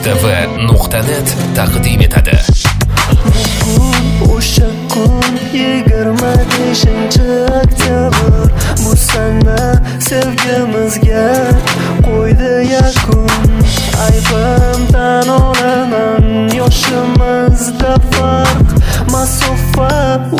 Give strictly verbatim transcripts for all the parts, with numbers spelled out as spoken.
Mustafa nuqta net taqdim etadi. Bugun o'sha kun yigirma beshinchi oktyabr, bu sana sevgimizga qo'ydi yakun. Aybim tan olaman, yoshimizda farq, masofa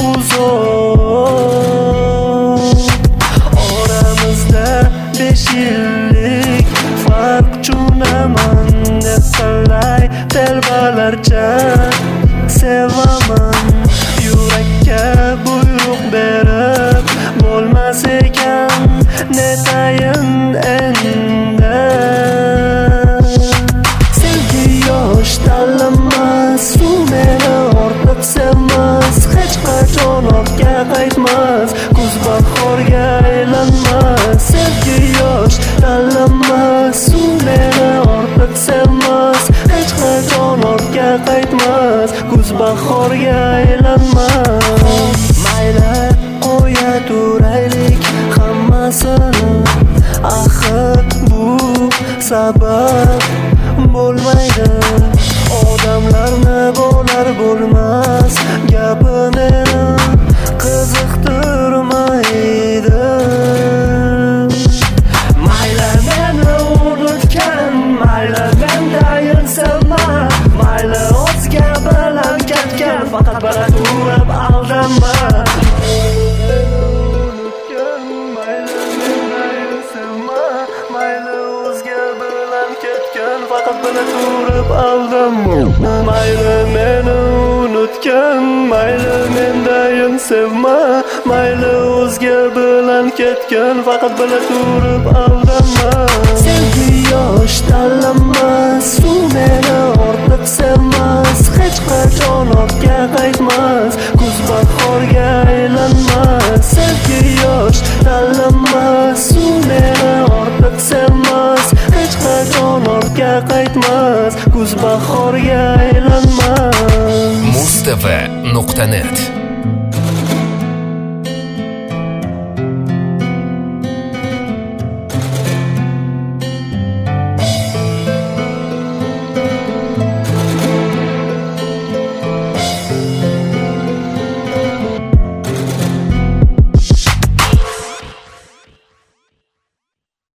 uzoq. Oramizda besh yillik farq, tunaman deb qalay telbalarcha sevaman. Yurakka buyruq berib bo'lmas ekan, netayin endi. Sevgi yosh tanlamas, u meni ortiq sevmas, hech qachon ortga qaytmas, kuz bahorga aylanmas. Sevgi yosh tanlamas, u meni ortiq sevmas, hech qachon ortga qaytmas, kuz bahorga aylanmas. Mayli qo'ya turaylik hammasini, axir bu sabab bo'lmaydi. Odamlarni bo'lar bo'lmas gapi meni qiziqtirmaydi. Mayli meni unutgan, mayli mendayin sevma, mayli o'zga bilan ketgan, faqat bana turib aldanma. Faqat bana turib aldanma. Mayli meni unutgan, mayli mendayin sevma, mayli o'zga bilan ketgan, faqat bana turib aldanma. Sevgi yosh tanlamas, u meni ortiq sevmas, hech qachon ortga qaytmas, kuz bahorga aylanmas. Sevgi yosh tanlamas, u meni ortiq sevmas, hech qachon ortga qaytmas, kuz bahorga aylanmas. Mustafa nuqta net